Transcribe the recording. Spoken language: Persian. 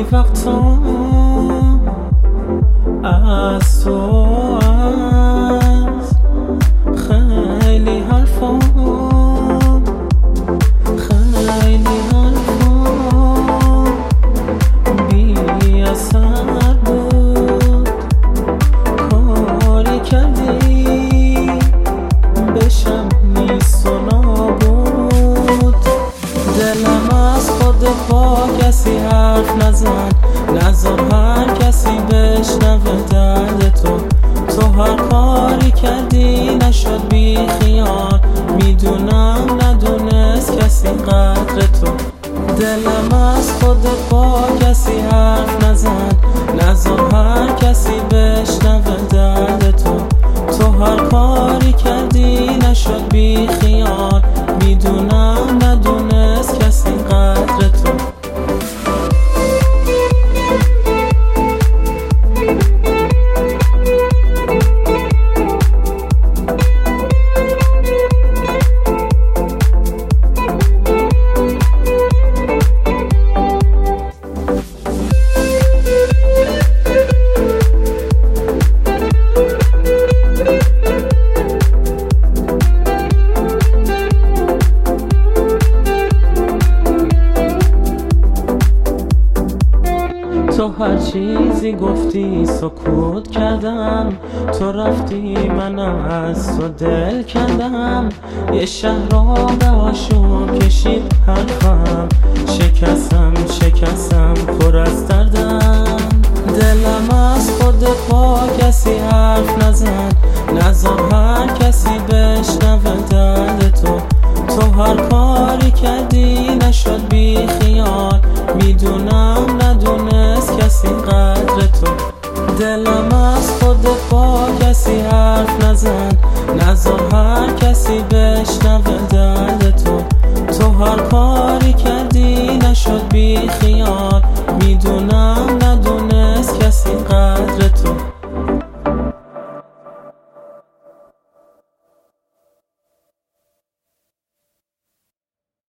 وقتا از تو از خیلی حرفا بی اثر بود. کاری کردی بشم نیست و نابود. دلم از خود با کسی حرف نزن، نذار هر کسی بشنوه درد تو هر کاری کردی نشد بی خیال. میدونم ندونست کسی قدر تو. دلم از خود با کسی حرف نزن، نذار هر کسی بشنوه درد تو هر کاری کردی نشد بی خیال. میدونم ندونست کسی قدر تو. تو هر چیزی گفتی سکوت کردم، تو رفتی منم از تو دل کردم. یه شهرام آشوب کشید حرفم، شکستم پر از دردم. دلم از خود با کسی حرف نزن، نذار هر کسی بشنوه درد تو هر کاری کردی نشد بی خیال. میدونم ندونست کسی قدر تو. دلم از خود با کسی حرف نزن، نذار هر کسی بشنوه درد تو هر کاری